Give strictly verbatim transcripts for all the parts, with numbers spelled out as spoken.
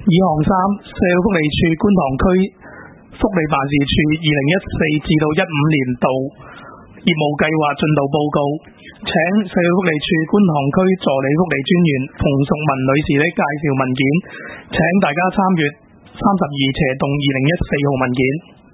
以行三社會福利署觀塘區福利辦事處二零一四至到一五年度業務計劃進度報告，請社會福利署觀塘區助理福利專員馮淑文女士的介紹文件，請大家參閱三十二斜洞二零一四號文件。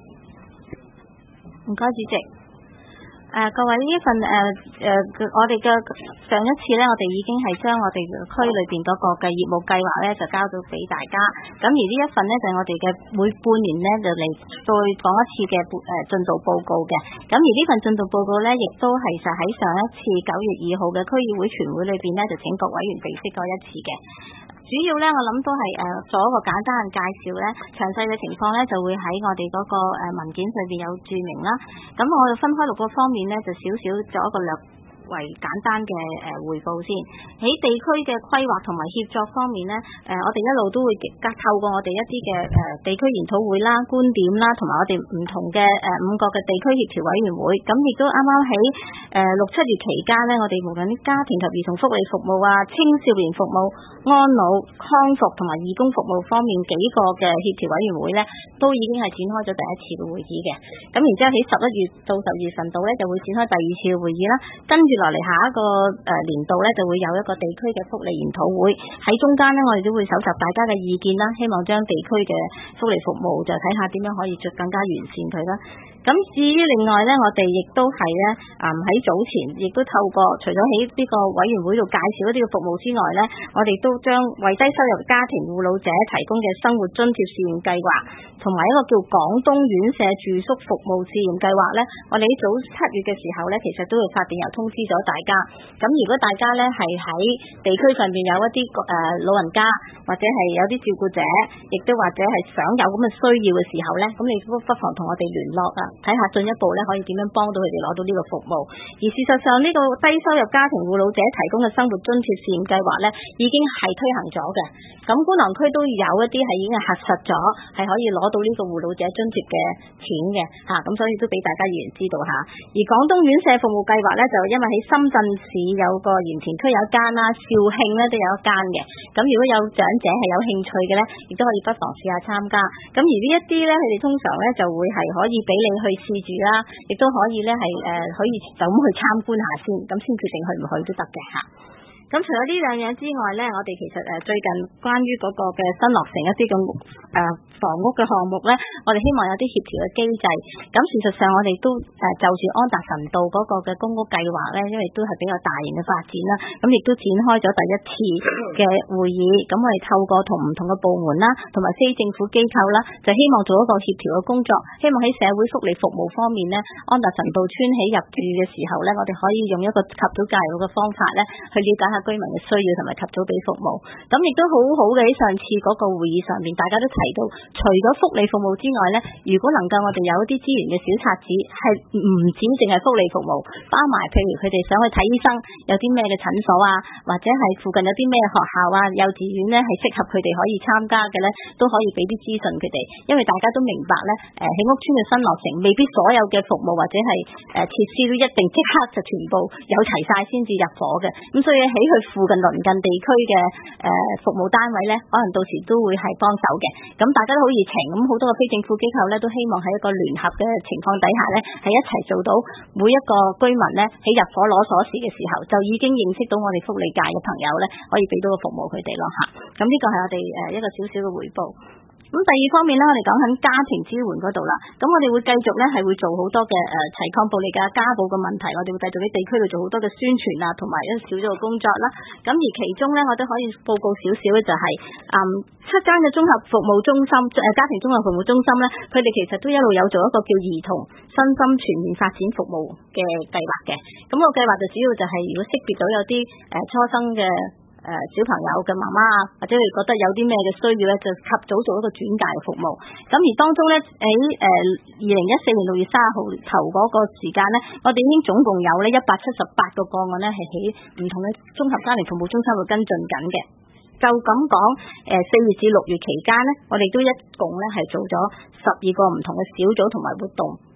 唔該，主席。誒、呃，各位呢份誒誒、呃呃，我哋嘅上一次咧，我哋已經係將我哋區裏邊嗰個嘅業務計劃咧，就交到俾大家。咁而呢一份咧，就係、我哋嘅每半年咧，就嚟再講一次嘅誒進度報告嘅。咁而呢份進度報告咧，亦都係就喺上一次九月二號嘅區議會全會裏邊咧，就請各委員備悉過一次嘅。主要咧，我諗都係誒、呃、做一個簡單嘅介紹咧，詳細嘅情況咧就會喺我哋嗰個誒文件上邊有注明啦。咁我哋分開六個方面咧，就少少做一個略為簡單嘅誒匯報先。喺地區嘅規劃同埋協作方面咧，誒、呃、我哋一路都會透過我哋一啲嘅誒地區研討會啦、觀點啦，同埋我哋唔同嘅誒五個嘅地區協調委員會，咁亦都啱啱喺誒六七月期間咧，我哋無論啲家庭及兒童福利服務啊、青少年服務、安老康復同埋義工服務方面幾個嘅協調委員會咧，都已經係展開咗第一次嘅會議嘅。咁然之後喺十一月到十二月份度咧，就會展開第二次嘅會議啦。跟住落嚟下一個誒年度咧，就會有一個地區嘅福利研討會。喺中間咧，我哋都會搜集大家嘅意見啦，希望將地區嘅福利服務就睇下點樣可以更加完善佢啦。咁至於另外咧，我哋亦都係咧，誒喺早前亦都透過除咗喺呢個委員會度介紹一啲嘅服務之外咧，我哋都將為低收入家庭護老者提供嘅生活津貼試驗計劃，同埋一個叫廣東院舍住宿服務試驗計劃咧，我哋喺早七月嘅時候咧，其實都會發電郵通知咗大家。咁如果大家咧係喺地區上邊有一啲誒、呃、老人家或者係有啲照顧者，亦都或者係想有咁嘅需要嘅時候咧，咁你不不妨同我哋聯絡啊，睇下進一步咧可以點樣幫到佢哋攞到呢個服務。而事實上呢個低收入家庭護老者提供嘅生活津貼試驗計劃咧，已經係推行咗嘅。咁觀塘區都有一啲係已經係核實咗，係可以攞到呢個護老者津貼嘅錢嘅嚇，咁、啊、所以都俾大家議員知道嚇。而廣東院舍服務計劃咧，就因為喺深圳市有個鹽田區有一間啦，肇慶咧都有一間嘅。咁如果有長者係有興趣嘅咧，亦都可以不妨試下參加。咁而呢一啲咧，佢哋通常咧就會係可以俾你去試住啦，亦都可以咧係誒可以就咁去參觀下先，咁先決定去唔去都得嘅嚇。咁除咗呢兩樣之外咧，我哋其實誒最近關於嗰個嘅新落成一啲嘅誒房屋嘅項目咧，我哋希望有啲協調嘅機制。咁事實上我哋都誒就住安達臣道嗰個嘅公屋計劃咧，因為都係比較大型嘅發展啦，咁亦都展開咗第一次嘅會議。咁我哋透過同唔同嘅部門啦，同埋非政府機構啦，就希望做一個協調嘅工作，希望喺社會福利服務方面咧，安達臣道村起入住嘅時候咧，我哋可以用一個及早介入嘅方法咧，去了解下居民嘅需要同埋及早俾服務。咁亦都好好嘅，喺上次嗰個會議上面，大家都提到，除咗福利服務之外咧，如果能夠我哋有一啲資源嘅小冊子，係唔止淨係福利服務，包埋譬如佢哋想去睇醫生，有啲咩嘅診所啊，或者係附近有啲咩學校啊、幼稚園咧，係適合佢哋可以參加嘅咧，都可以俾啲資訊佢哋。因為大家都明白咧，誒喺屋邨嘅新落成，未必所有嘅服務或者係誒設施都一定即刻就全部有齊晒先至入伙嘅。咁所以喺佢附近鄰近地區嘅誒服務單位咧，可能到時都會係幫手嘅。咁大家都好熱情，咁好多個非政府機構咧都希望喺一個聯合嘅情況底下咧，係一齊做到每一個居民咧喺入伙攞鎖匙嘅時候，就已經認識到我哋福利界嘅朋友咧，可以俾到個服務佢哋咯嚇。咁呢個係我哋誒一個少少嘅回報。咁第二方面咧，我哋講緊家庭支援嗰度啦。咁我哋會繼續咧係會做好多嘅誒齊抗暴力嘅家暴嘅問題，我哋會繼續喺地區度做好多嘅宣傳啊，同埋一小組嘅工作啦。咁而其中咧，我都可以報告少少嘅就係、是、嗯七間嘅綜合服務中心誒家庭綜合服務中心咧，佢哋其實都一路有做一個叫兒童身心全面發展服務嘅計劃嘅。咁、那個計劃就主要就係如果識別到有啲誒初生嘅誒、呃、小朋友嘅媽媽啊，或者你覺得有啲咩嘅需要咧，就及早做一個轉介嘅服務。咁而當中咧喺誒二零一四年六月三十號頭嗰個時間咧，我哋已經總共有咧一百七十八個個案咧係喺唔同嘅綜合家庭服務中心度跟進緊嘅。就咁講，誒四月至六月期間咧，我哋都一共咧係做咗十二個唔同嘅小組同埋活動。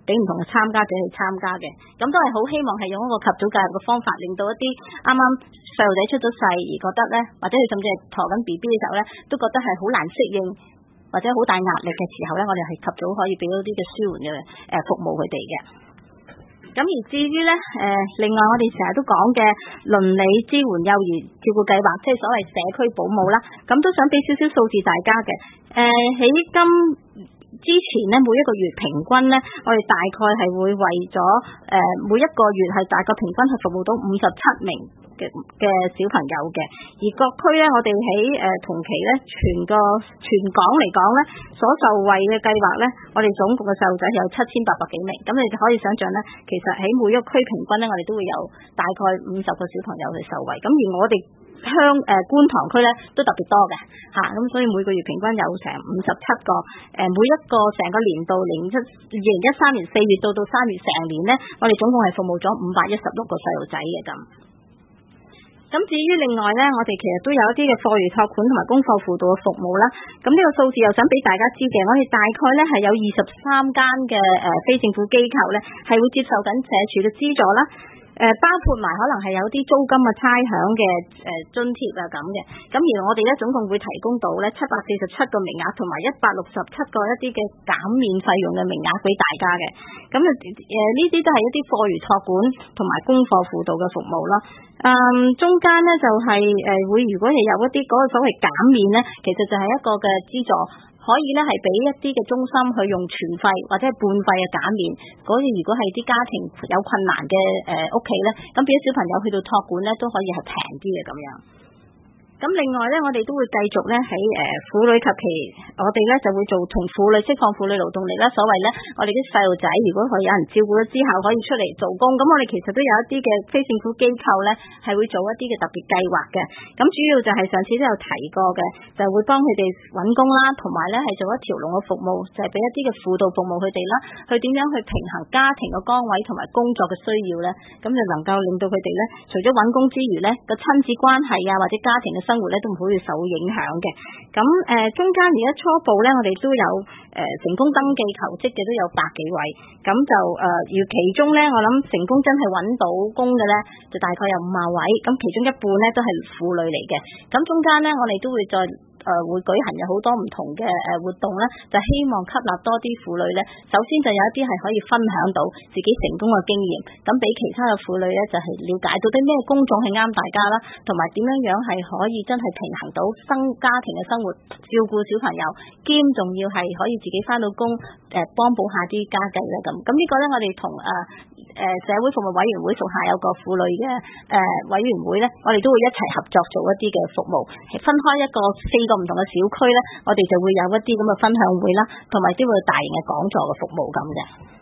俾唔同嘅參加者去參加嘅。咁都係好希望係用一個及早介入嘅方法，令到一啲啱啱細路仔出咗世而覺得咧，或者佢甚至係陀緊 B B 嘅時候咧，都覺得係好難適應或者好大壓力嘅時候咧，我哋係及早可以俾到啲嘅舒緩嘅誒服務佢哋嘅。咁而至於咧，誒、呃，另外我哋成日都講嘅鄰里支援幼兒照顧計劃，即係所謂社區保姆啦，咁都想俾少少數字大家嘅。誒、呃，喺今之前咧，每一個月平均咧，我哋大概係會為咗誒、呃、每一個月係大概平均係服務到五十七名嘅嘅小朋友嘅，而各區咧，我哋喺誒同期咧，全個全港嚟講咧，所受惠嘅計劃咧，我哋總共嘅細路仔有七千八百幾名，咁你就可以想象咧，其實喺每一個區平均咧，我哋都會有大概五十個小朋友去受惠，咁而我哋香誒、呃、觀塘區咧都特別多嘅嚇，咁、啊、所以每個月平均有成五十七個，誒、呃、每一個成個年度零一二零一三年四月到到三月成年咧，我哋總共係服務咗五百一十六個細路仔嘅咁。咁至於另外咧，我哋其實都有一啲嘅課餘託管同埋功課輔導嘅服務啦。咁呢個數字又想俾大家知嘅，我哋大概咧係有二十三間嘅誒非政府機構咧係會接受緊社署嘅資助啦。誒、呃、包括埋可能係有啲租金嘅差餉嘅誒津貼啊咁嘅，咁而我哋咧總共會提供到咧七百四十七個名額，同埋一百六十七個一啲嘅減免費用嘅名額俾大家嘅。咁誒呢啲都係一啲課餘託管同埋功課輔導嘅服務啦。嗯，中間咧就係、是、誒、呃、會如果係有一啲嗰個所謂減免咧，其實就係一個嘅資助。可以咧係俾一啲嘅中心去用全費或者係半費嘅減免，嗰啲如果係啲家庭有困難嘅誒屋企咧，咁俾啲小朋友去到託管咧都可以係平啲嘅咁樣。咁另外咧，我哋都會繼續咧喺誒婦女及其，我哋咧就會做同婦女釋放婦女勞動力啦。所謂咧，我哋啲細路仔如果佢有人照顧咗之後，可以出嚟做工，咁我哋其實都有一啲嘅非政府機構咧係會做一啲嘅特別計劃嘅。咁主要就係上次都有提過嘅，就係會幫佢哋揾工啦，同埋咧係做一條龍嘅服務，就係俾一啲嘅輔導服務佢哋啦，去點樣去平衡家庭嘅崗位同埋工作嘅需要咧，咁就能夠令到佢哋咧，除咗揾工之餘咧，個親子關係啊或者家庭嘅生活咧都唔會受影響嘅。咁誒、呃、中間而家初步咧，我哋都有誒、呃、成功登記求職嘅都有百幾位，咁就誒而、呃、其中咧，我諗成功真係揾到工嘅咧，就大概有五萬位，咁其中一半咧都係婦女嚟嘅。咁中間咧，我哋都會再誒、呃、會舉行有好多唔同嘅誒活動咧，就希望吸納多啲婦女咧。首先就有一啲係可以分享到自己成功嘅經驗，咁俾其他嘅婦女咧就係、是、了解到啲咩工種係啱大家啦，同埋點樣樣係可以真係平衡到生家庭嘅生活，照顧小朋友，兼仲要係可以自己返到工誒幫補下啲家計啦咁。咁呢個咧我哋同誒誒社會服務委員會屬下有個婦女嘅誒、呃、委員會咧，我哋都會一齊合作做一啲嘅服務，分開一個四個唔同嘅小區咧，我哋就會有一啲咁嘅分享會啦，同埋啲會大型嘅講座嘅服務咁嘅。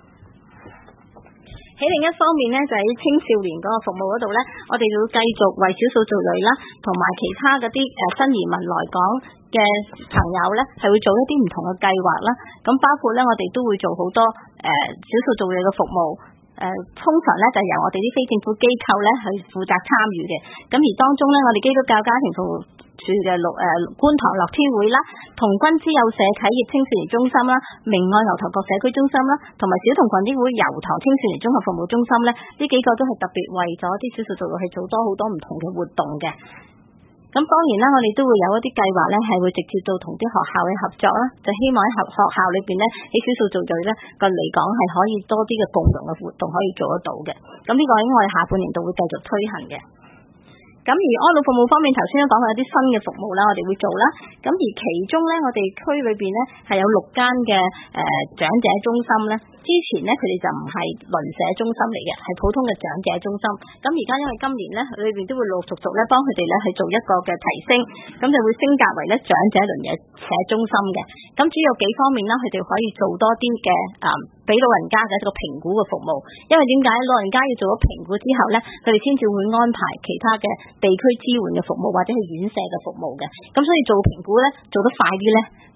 喺另一方面咧，就喺青少年嗰個服務嗰度咧，我哋會繼續為少數族裔啦，同埋其他嗰啲誒新移民來港嘅朋友咧，係會做一啲唔同嘅計劃啦。咁包括咧，我哋都會做好多誒少數族裔嘅服務。誒、呃、通常咧就係、由我哋啲非政府機構咧去負責參與嘅。咁而當中咧，我哋基督教家庭服務處嘅六誒觀塘樂天會啦、童軍之友社企業青少年中心啦、明愛牛頭角社區中心啦，同埋小童群益會油塘青少年綜合服務中心咧，呢幾個都係特別為咗啲少數族裔去做多好多唔同嘅活動嘅。咁當然啦，我哋都會有一啲計劃咧，係會直接到同啲學校嘅合作啦，就希望喺學學校裏邊咧，喺少數族裔咧個嚟講係可以多啲嘅共融嘅活動可以做得到嘅。咁呢個喺我哋下半年度會繼續推行嘅。咁而安老服務方面，頭先都講過有啲新嘅服務啦，我哋會做啦。咁而其中咧，我哋區裏邊咧係有六間嘅誒長者中心咧。之前咧佢哋就唔係鄰舍中心嚟嘅，係普通嘅長者中心。咁而家因為今年咧裏邊都會陸陸續續咧幫佢哋咧去做一個嘅提升，咁就會升格為咧長者鄰舍中心嘅。咁主要幾方面啦，佢哋可以做多啲嘅誒俾老人家嘅一個評估嘅服務。因為點解老人家要做咗評估之後咧，佢哋先至會安排其他嘅地區支援嘅服務或者係院舍嘅服務嘅。咁所以做評估咧做得快啲咧，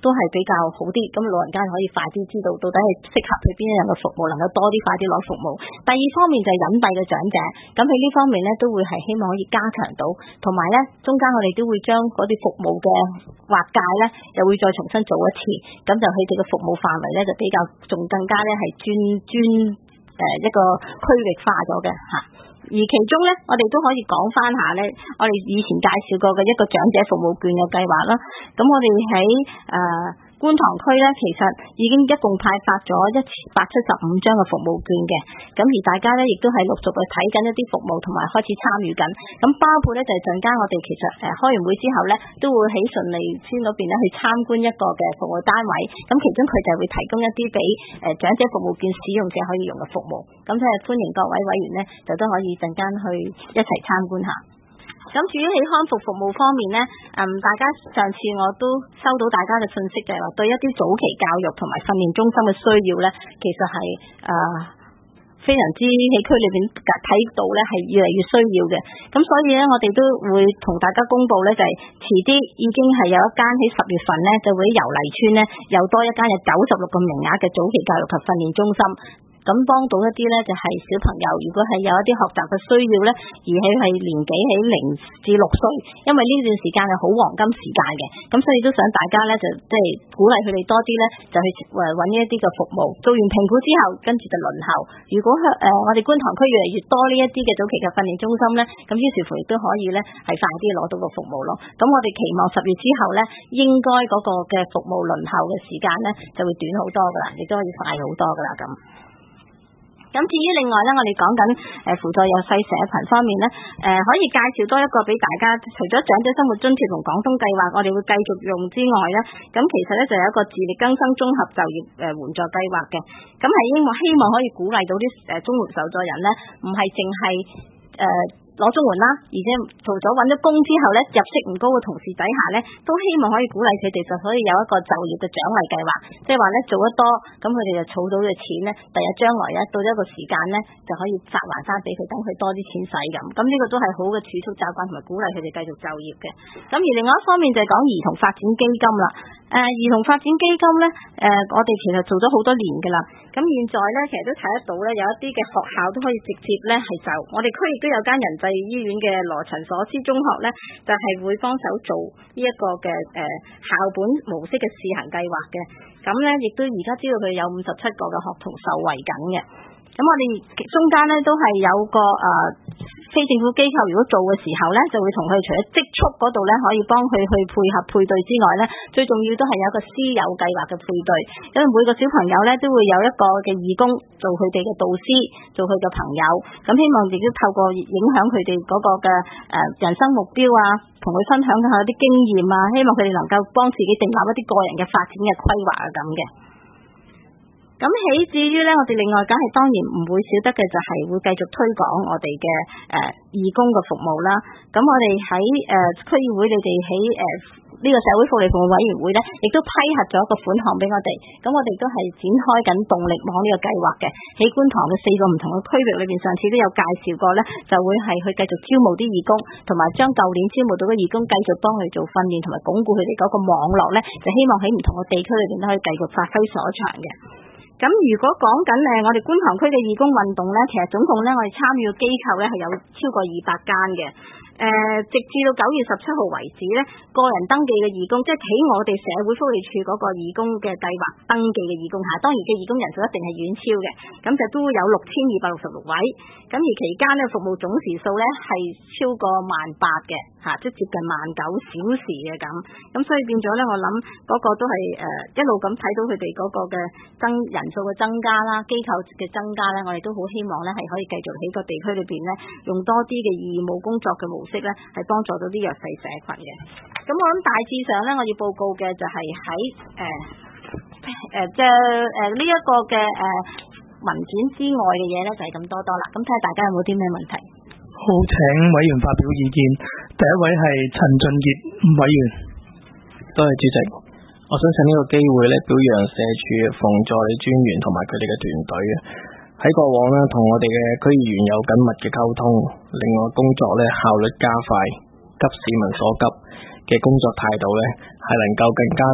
都係比較好啲，咁老人家可以快啲知道到底係適合佢邊一樣嘅服務，能夠多啲快啲攞服務。第二方面就係隱蔽嘅長者，咁喺呢方面咧都會係希望可以加強到，同埋咧中間我哋都會將嗰啲服務嘅劃界咧，又會再重新做一次，咁就佢哋嘅服務範圍咧就比較仲更加咧係專專誒一個區域化咗嘅嚇。而其中咧，我哋都可以講翻下咧，我哋以前介紹過嘅一個長者服務券嘅計劃啦。咁我哋喺誒觀塘區咧，其實已經一共派發咗一千八百七十五張嘅服務券嘅。咁而大家咧，亦都係陸續去睇緊一啲服務，同埋開始參與緊。咁包括咧就係陣間我哋其實誒開完會之後咧，都會喺順利村嗰邊咧去參觀一個嘅服務單位。咁其中佢就會提供一啲俾誒長者服務券使用者可以用嘅服務。咁即係歡迎各位委員咧，就都可以陣間去一齊參觀下。咁至於喺康復服務方面咧，嗯，大家上次我都收到大家嘅信息，就係話對一啲早期教育同埋訓練中心嘅需要咧，其實係誒、呃、非常之喺區裏邊睇到咧係越嚟越需要嘅。咁所以咧，我哋都會同大家公布咧，就係、是、遲啲已經係有一間喺十月份咧，就會喺油麗邨咧又多一間有九十六個名額嘅早期教育及訓練中心。咁幫到一啲咧就係小朋友，如果係有一啲學習嘅需要咧，而佢係年紀喺零至六歲，因為呢段時間係好黃金時間嘅，咁所以都想大家咧就即係鼓勵佢哋多啲咧，就去誒揾呢一啲嘅服務，做完評估之後，跟住就輪候。如果誒、呃、我哋觀塘區越嚟越多呢一啲嘅早期嘅訓練中心咧，咁於是乎亦都可以咧係快啲攞到個服務咯。咁我哋期望十月之後咧，應該嗰個嘅服務輪候嘅時間咧就會短好多噶啦，亦都可以快好多噶啦咁。咁至於另外咧，我哋講緊誒輔助弱勢社群方面咧，誒、呃、可以介紹多一個俾大家。除咗長者生活津貼同廣東計劃，我哋會繼續用之外咧，咁其實咧就有一個自力更生綜合就業誒援助計劃嘅。咁係希望希望可以鼓勵到啲誒綜援受助人咧，唔係淨係誒攞綜援啦，而且做咗揾咗工之後咧，入息唔高嘅同事底下咧，都希望可以鼓勵佢哋就可以有一個就業嘅獎勵計劃，即係話咧做得多，咁佢哋就儲到嘅錢咧，第日將來咧到一個時間咧就可以發還翻俾佢，等佢多啲錢使咁。咁呢個都係好嘅儲蓄習慣，同埋鼓勵佢哋繼續就業嘅。咁而另外一方面就係講兒童發展基金啦。誒、呃、兒童發展基金咧，誒、呃、我哋其實做咗好多年㗎啦。咁現在咧，其實都睇得到咧，有一啲嘅學校都可以直接咧係就我哋區亦都有間人際醫院嘅羅陳所思中學咧，就係、是、會幫手做呢一個嘅誒、呃、校本模式嘅試行計劃嘅。咁咧亦都而家知道佢有五十七個嘅學童受惠緊嘅。咁我哋中間咧都係有個誒、呃、非政府機構，如果做嘅時候咧，就會同佢除咗積蓄嗰度咧，可以幫佢去配合配對之外咧，最重要都係有一個師友計劃嘅配對，因為每個小朋友咧都會有一個嘅義工做佢哋嘅導師，做佢嘅朋友，咁希望亦都透過影響佢哋嗰個嘅誒人生目標啊，同佢分享下啲經驗啊，希望佢哋能夠幫自己訂立一啲個人嘅發展嘅規劃啊咁嘅。咁起至於咧，我哋另外梗係當然唔會少得嘅，就係會繼續推廣我哋嘅誒義工嘅服務啦。咁我哋喺誒區議會，你哋喺誒呢個社會福利服務委員會咧，亦都批核咗一個款項俾我哋。咁我哋都係展開緊動力網呢個計劃嘅，喺觀塘嘅四個唔同嘅區域裏邊，上次都有介紹過咧，就會係去繼續招募啲義工，同埋將舊年招募到嘅義工繼續幫佢做訓練，同埋鞏固佢哋嗰個網絡咧，就希望喺唔同嘅地區裏邊都可以繼續發揮所長嘅。咁如果講緊誒我哋觀塘區嘅義工運動咧，其實總共咧我哋參與嘅機構咧係有超過二百間嘅。誒、呃，直至到九月十七號為止咧，個人登記嘅義工，即係喺我哋社會福利署嗰個義工嘅計劃登記嘅義工嚇，當然嘅義工人數一定係遠超嘅，咁就都有六千二百六十六位。咁而期間咧服務總時數咧係超過萬八嘅嚇，即係接近萬九小時嘅咁。咁所以變咗咧，我諗嗰個都係誒、呃、一路咁睇到佢哋嗰個嘅增人數嘅增加啦，機構嘅增加咧，我哋都好希望咧係可以繼續喺個地區裏邊咧用多啲嘅義務工作嘅模式咧，係幫助到啲弱勢社群嘅。咁我諗大致上咧，我要報告嘅就係喺誒誒即係誒呢一個嘅誒、呃、文件之外嘅嘢咧，就係咁多多啦。咁睇下大家有冇啲咩問題？ 好，請委員發表意見。第一位係陳俊傑委員。 多謝主席。我想趁呢個機會咧，表揚社署嘅馮助理專員同埋佢哋嘅團隊嘅。喺過往呢，同我哋嘅區議員有緊密嘅溝通，另外工作咧效率加快，急市民所急嘅工作態度咧，係能夠更加好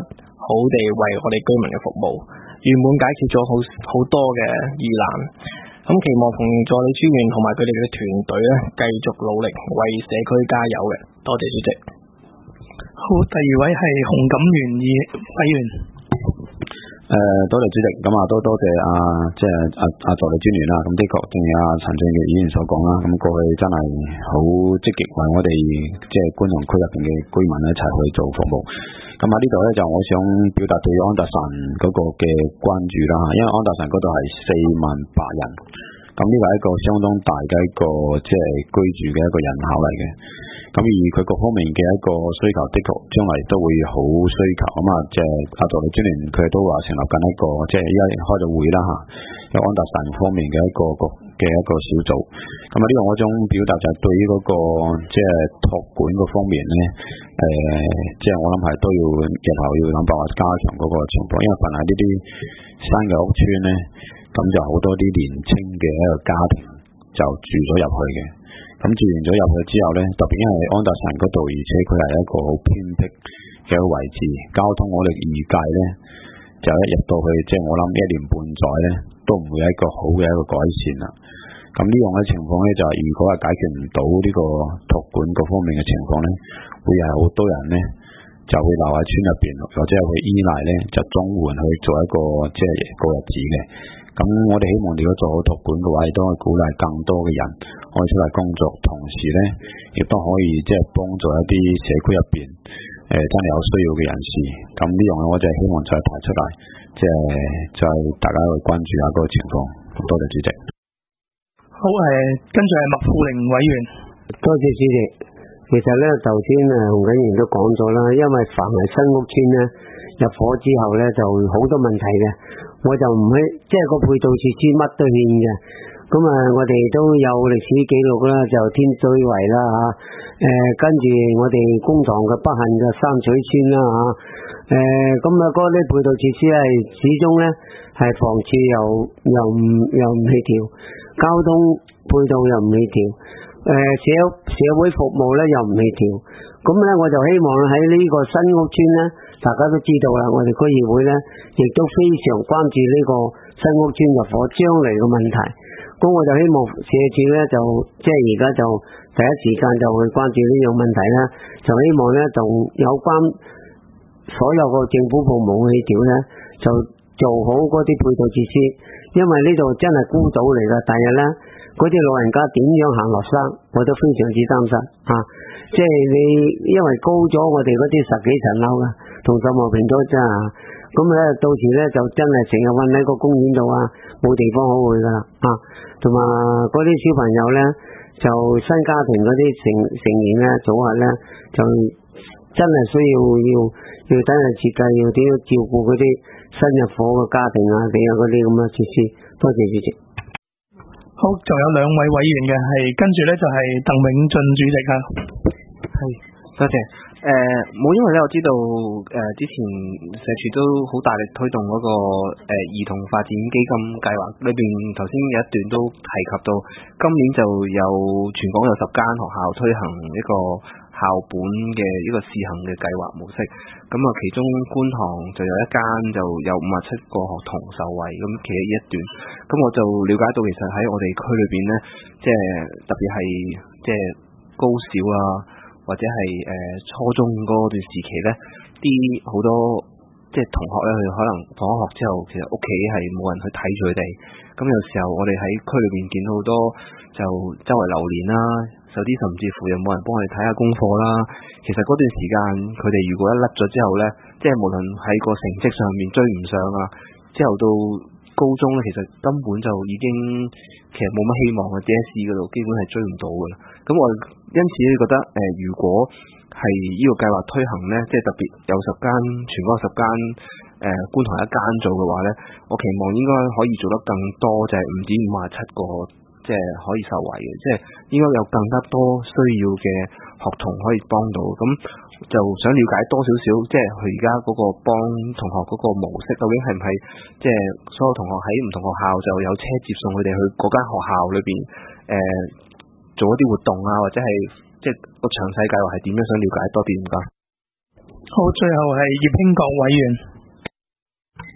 地為我哋居民嘅服務，圓滿解決咗好好多嘅疑難。咁期望馮助理專員同埋佢哋嘅團隊咧，繼續努力為社區加油嘅。多謝主席。 好，第二位係洪錦元議委員。 誒、呃，多謝主席，咁啊都多謝啊，即係阿阿助理專員啦。咁的確正如阿陳俊傑議員所講啦，咁過去真係好積極為我哋即係觀塘區入邊嘅居民一齊去做服務。咁喺呢度咧就我想表達對安達臣嗰個嘅關注啦，因為安達臣嗰度係四萬八人，咁呢個係一個相當大嘅一個即係居住嘅一個人口嚟嘅。咁而佢各方面嘅一個需求，的確將來都會好需求。咁啊，即係阿助理專員佢都話成立緊一個，即係而家開咗會啦嚇，有安達臣方面嘅一個個嘅一個小組。咁啊，呢個我想表達就係對於嗰個即係託管嗰方面咧，誒、呃，即係我諗係都要日後要諗辦法加強嗰個情況，因為凡係呢啲新嘅屋邨咧，咁就好多啲年青嘅一個家庭就住咗入去嘅。咁住完咗入去之後咧，特別因為安達臣嗰度，而且佢係一個好偏僻嘅一個位置，交通我哋預計咧就一入到去，即係我諗一年半載咧都唔會有一個好嘅一個改善啦。咁呢樣嘅情況咧就係、是、如果係解決唔到呢個託管各方面嘅情況咧，會係好多人咧就會留喺村入邊，或者係會依賴咧就綜援去做一個即係過日子嘅。咁我哋希望如果做好託管嘅話，亦都可以鼓勵更多嘅人可以出嚟工作，同時咧亦都可以即係幫助一啲社區入邊誒真係有需要嘅人士。咁呢樣我就係希望再提出嚟，即係再大家去關注下嗰個情況。多謝主席。 好，誒，跟住係麥富玲委員。 多謝主席。其實咧，頭先誒洪錦元都講咗啦，因為凡係新屋邨咧入伙之後咧，就好多問題嘅。我就唔去，即係個配套設施乜都欠嘅。咁啊，我哋都有歷史記錄啦，就天水圍啦嚇，誒、呃、跟住我哋觀塘嘅不幸嘅三水村啦嚇，誒咁啊嗰啲配套設施係始終咧係房署又又唔又唔協調，交通配套又唔協調，誒、呃、社社會服務咧又唔協調。咁咧我就希望喺呢個新屋邨咧，大家都知道啦，我哋區議會咧亦都非常關注呢個新屋邨入伙將嚟嘅問題。咁我就希望社署咧就即係而家就第一時間就去關注呢樣問題啦，就希望咧同有關所有個政府部門協調咧，就做好嗰啲配套設施，因為呢度真係孤島嚟㗎。第日咧嗰啲老人家點樣行落山，我都非常之擔心啊！即係你因為高咗我哋嗰啲十幾層樓啊，同十號平咗咋，咁咧到時咧就真係成日韞喺個公園度啊，冇地方好去噶啦啊！同埋嗰啲小朋友咧，就新家庭嗰啲成成員咧組合咧，就真係需要要要真係設計要點樣照顧嗰啲新入伙嘅家庭啊，點樣嗰啲咁嘅設施。多謝主席。 好，仲有兩位委員嘅，係跟住咧就係鄧永進主席啊。 係，多謝。誒、呃，冇，因為咧我知道誒、呃、之前社署都好大力推動嗰、那個誒、呃、兒童發展基金計劃，裏邊頭先有一段都提及到，今年就有全港有十間學校推行一個校本嘅一個試行嘅計劃模式。咁啊，其中觀塘就有一間就有五十七個學童受惠，咁其實呢一段，咁我就了解到其實喺我哋區裏邊咧，即係特別係即係高小啊，或者係誒、呃、初中嗰段時期咧，啲好多即係同學咧，佢可能放咗學之後，其實屋企係冇人去睇住佢哋，咁有時候我哋喺區裏邊見到好多就周圍流連啦，有啲甚至乎又冇人幫佢睇下功課啦。其實嗰段時間佢哋如果一甩咗之後咧，即係無論喺個成績上面追唔上啊，之後到高中咧，其實根本就已經其實冇乜希望嘅 D S E 嗰度基本係追唔到㗎啦。咁我因此覺得誒、呃，如果係呢個計劃推行咧，即係特別有十間全港十間誒觀塘一間做嘅話咧，我期望應該可以做得更多，就係唔止五十七個。即係可以受惠嘅，即係應該有更加多需要嘅學童可以幫到，咁就想了解多少少，即係佢而家嗰個幫同學嗰個模式，究竟係唔係即係所有同學喺唔同學校就有車接送佢哋去嗰間學校裏邊誒、呃、做一啲活動啊，或者係即係個詳細計劃係點樣？想了解多啲唔該。 好，最後係葉興國委員。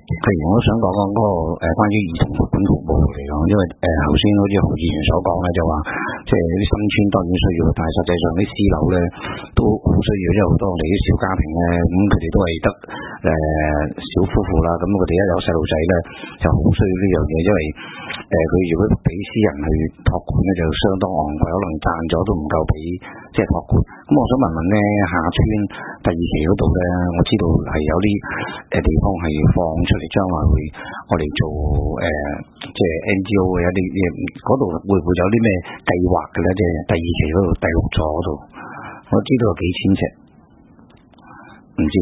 譬如我都想講講嗰個誒關於兒童託管服務嚟講，因為誒頭先好似何議員所講咧，就話即係啲新村當然需要，但係實際上啲私樓咧都好需要，因為好多我哋啲小家庭咧，咁佢哋都係得誒小夫婦啦，咁佢哋一有細路仔咧就好需要呢樣嘢，因為誒佢如果俾私人去託管咧就相當昂貴，可能賺咗都唔夠俾即係託管。咁我想問問咧，下村第二期嗰度咧，我知道係有啲誒地方係放出嚟，將來會我哋做誒即係 N G O 嘅一啲嘢，嗰度會唔會有啲咩計劃嘅咧？即係第二期嗰度第六座嗰度，我知道有幾千尺，唔知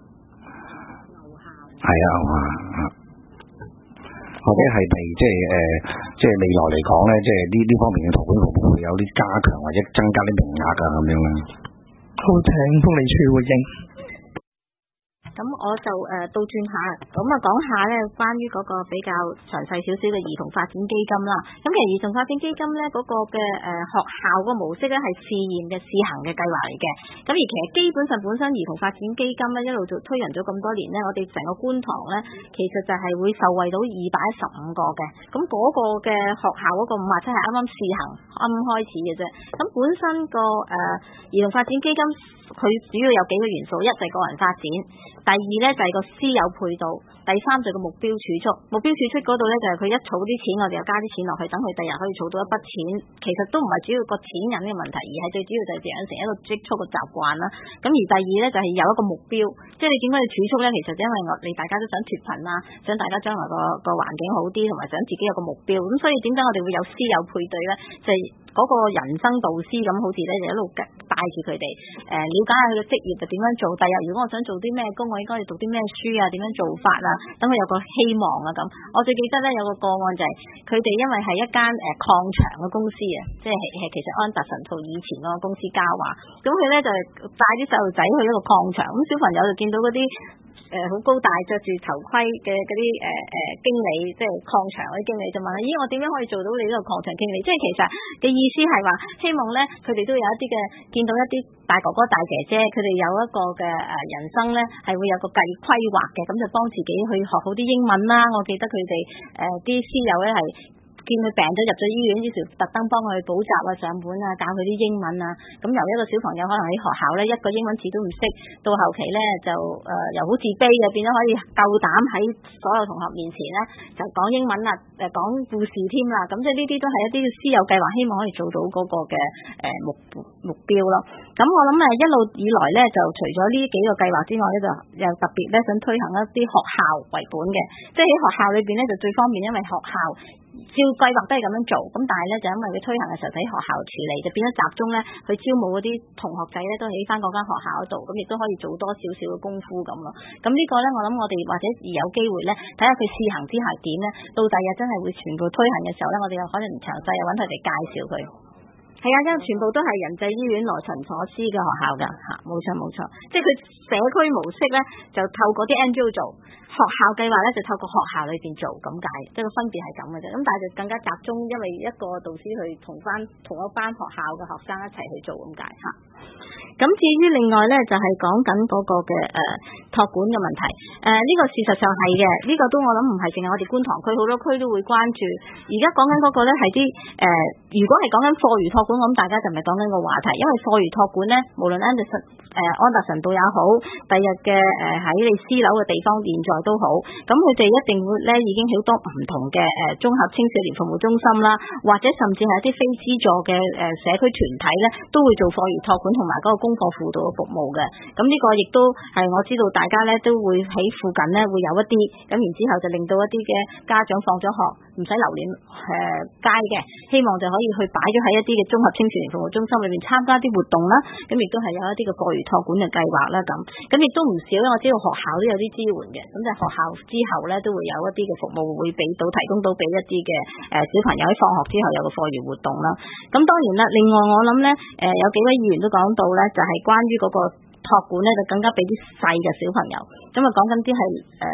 係啊啊，或者係咪即係誒即係未來嚟講咧，即係呢呢方面嘅託管服務會有啲加強或者增加啲名額啊咁樣咧？ 好，請福利處回應。 咁我就誒倒轉下，咁啊講下咧關於嗰個比較詳細少少嘅兒童發展基金啦。咁其實兒童發展基金咧嗰個嘅誒學校個模式咧係試驗嘅試行嘅計劃嚟嘅。咁而其實基本上本身兒童發展基金咧一路做推行咗咁多年咧，我哋成個觀塘咧其實就係會受惠到二百一十五個嘅。咁嗰個嘅學校嗰個五十七係啱啱試行啱啱開始嘅啫。咁本身個誒兒童發展基金佢主要有幾個元素，一就係個人發展。第二咧就係個私有配套，第三就係個目標儲蓄。目標儲蓄嗰度咧就係佢一儲啲錢，我哋又加啲錢落去，等佢第日可以儲到一筆錢。其實都唔係主要個錢銀嘅問題，而係最主要就係養成一個積蓄嘅習慣啦。咁而第二咧就係有一個目標，即係你點解要儲蓄咧？其實因為我哋大家都想脫貧啦，想大家將來個個環境好啲，同埋想自己有個目標。咁所以點解我哋會有私有配對咧？就係、是嗰個人生導師咁，好似咧就一路帶住佢哋，誒、呃、了解下佢嘅職業就點樣做。第日如果我想做啲咩工，我應該要讀啲咩書啊？點樣做法啊？等佢有個希望啊咁。我最記得咧有個個案就係佢哋因為係一間誒礦場嘅公司啊，即係係其實安達臣道以前嗰個公司嘉華，咁佢咧就帶啲細路仔去一個礦場，咁小朋友就見到嗰啲誒好高大着住頭盔嘅嗰啲誒誒經理，即係礦場嗰啲經理就問：咦，我點樣可以做到你呢個礦場經理？即係其實嘅意思係話，希望咧佢哋都有一啲嘅見到一啲大哥哥大姐姐，佢哋有一個嘅誒人生咧係會有個計規劃嘅，咁就幫自己去學好啲英文啦。我記得佢哋誒啲師友咧係見佢病咗入咗醫院，於是特登幫佢補習啊、上門啊、教佢啲英文啊。咁由一個小朋友可能喺學校咧一個英文字都唔識，到後期咧就誒、呃、又好自卑嘅，變咗可以夠膽喺所有同學面前咧就講英文啦，誒、呃、講故事添啦。咁即係呢啲都係一啲私有計劃，希望可以做到嗰個嘅誒目目標咯。咁我諗誒一路以來咧，就除咗呢幾個計劃之外咧，就又特別咧想推行一啲學校為本嘅，即係喺學校裏邊咧就最方便，因為學校照計劃都係咁樣做，咁但係咧就因為佢推行嘅時候喺學校處理，就變咗集中咧去招募嗰啲同學仔咧都喺翻嗰間學校度，咁亦都可以做多少少嘅功夫咁咯。咁呢個咧我諗我哋或者有機會咧睇下佢試行之下點咧，到第日真係會全部推行嘅時候咧，我哋又可能詳細又揾佢哋介紹佢。係啊，因為全部都係仁濟醫院羅陳所思嘅學校㗎嚇，冇錯冇錯，即係佢社區模式咧就透過啲 N G O 做，學校計劃咧就透過學校裏邊做咁解，即係個分別係咁嘅啫。咁但係就更加集中，因為一個導師去同翻同一班學校嘅學生一齊去做咁解嚇。咁至於另外咧，就係講緊嗰個嘅誒託管嘅問題。誒、呃、呢、這個事實上係嘅，呢、這個都我諗唔係淨係我哋觀塘區，好多區都會關注。而家講緊嗰個咧係啲誒，如果係講緊課餘託管，我諗大家就唔係講緊個話題，因為課餘託管咧，無論安達臣誒安達臣道也好，第日嘅誒喺你私樓嘅地方現在都好，咁佢哋一定會咧已經好多唔同嘅誒綜合青少年服務中心啦，或者甚至係一啲非資助嘅誒社區團體咧，都會做課餘託管同埋嗰個功課輔導嘅服務嘅。咁呢個亦都係我知道大家咧都會喺附近咧會有一啲，咁然之後就令到一啲嘅家長放咗學唔使留戀誒街嘅，希望就可以去擺咗喺一啲嘅綜合青少年服務中心裏面參加啲活動啦。咁亦都係有一啲嘅課餘託管嘅計劃啦。咁咁亦都唔少，我知道學校都有啲支援嘅。咁就學校之後咧都會有一啲嘅服務會俾到提供到俾一啲嘅誒小朋友喺放學之後有個課餘活動啦。咁當然啦，另外我諗咧誒有幾位議員都講到咧，就係關於嗰個託管咧，就更加俾啲細嘅小朋友，咁啊講緊啲係誒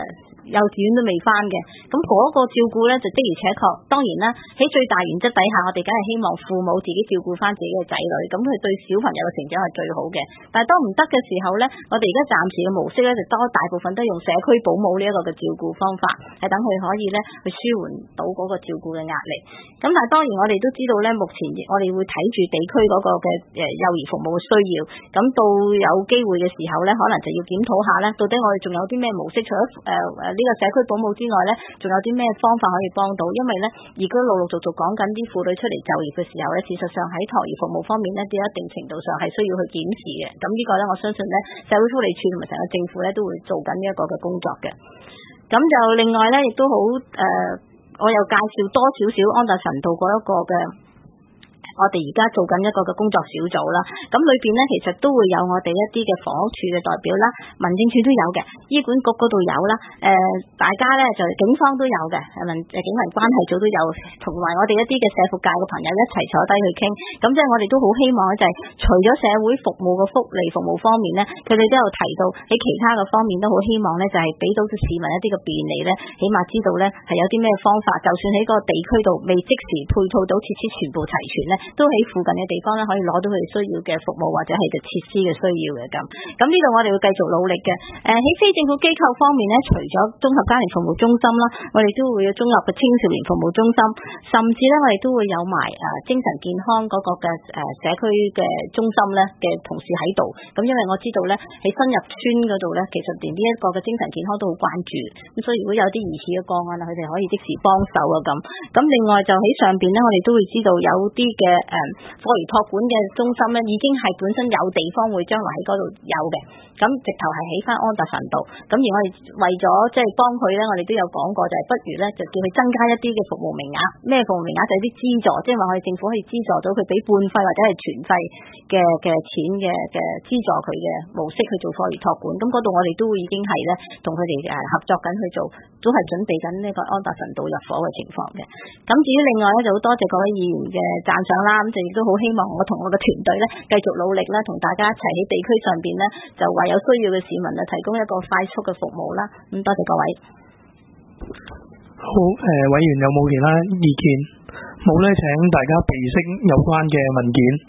幼稚園都未翻嘅，咁嗰個照顧咧就的而且確，當然啦，喺最大原則底下，我哋梗係希望父母自己照顧翻自己嘅仔女，咁佢對小朋友嘅成長係最好嘅。但係當唔得嘅時候咧，我哋而家暫時嘅模式咧就多大部分都用社區保姆呢一個嘅照顧方法，係等佢可以咧去舒緩到嗰個照顧嘅壓力。咁但係當然我哋都知道咧，目前我哋會睇住地區嗰個嘅誒幼兒服務嘅需要，咁到有機會嘅時候咧，可能就要檢討下咧，到底我哋仲有啲咩模式，除咗誒誒呢個社區保姆之外咧，仲有啲咩方法可以幫到？因為咧，而家陸陸續續講緊啲婦女出嚟就業嘅時候咧，事實上喺託兒服務方面咧，都有一定程度上係需要去檢視嘅。咁呢個咧，我相信咧，社會福利署同埋成個政府咧都會做緊呢一個嘅工作嘅。咁就另外咧，亦都好誒，我又介紹多少少安達臣道嗰一個嘅。我哋而家做緊一個嘅工作小組啦，咁裏邊咧其實都會有我哋一啲嘅房屋處嘅代表啦，民政處都有嘅，醫管局嗰度有啦，誒、呃、大家咧就警方都有嘅，民誒警民關係組都有，同埋我哋一啲嘅社福界嘅朋友一齊坐低去傾，咁即係我哋都好希望咧就係、是、除咗社會服務嘅福利服務方面咧，佢哋都有提到喺其他嘅方面都好希望咧就係俾到市民一啲嘅便利咧，起碼知道咧係有啲咩方法，就算喺個地區度未即時配套到設施全部齊全咧，都喺附近嘅地方咧，可以攞到佢哋需要嘅服務或者係嘅設施嘅需要嘅咁。咁呢度我哋會繼續努力嘅。誒、呃、喺非政府機構方面咧，除咗綜合家庭服務中心啦，我哋都會有綜合嘅青少年服務中心，甚至咧我哋都會有埋誒、呃、精神健康嗰個嘅誒、呃、社區嘅中心咧嘅同事喺度。咁因為我知道咧喺新入村嗰度咧，其實連呢一個嘅精神健康都好關注。咁所以如果有啲疑似嘅個案啊，佢哋可以即時幫手啊咁。咁另外就喺上邊咧，我哋都會知道有啲嘅誒課餘託管嘅中心咧，已經係本身有地方會將來喺嗰度有嘅，咁直頭係起翻安達臣道。咁而我哋為咗即係幫佢咧，我哋都有講過，就係不如咧就叫佢增加一啲嘅服務名額。咩服務名額？就係啲資助，即係話我哋政府可以資助到佢俾半費或者係全費嘅嘅錢嘅嘅資助佢嘅模式去做課餘託管。咁嗰度我哋都已經係咧同佢哋誒合作緊去做，都係準備緊呢個安達臣道入伙嘅情況嘅。咁至於另外咧，就好多謝各位議員嘅讚賞啦。咁就亦都好希望我同我嘅團隊咧繼續努力啦，同大家一齊喺地區上邊咧，就為有需要嘅市民啊提供一個快速嘅服務啦。咁多謝各位。 好，誒、呃，委員有冇其他意見？冇咧，請大家備悉有關嘅文件。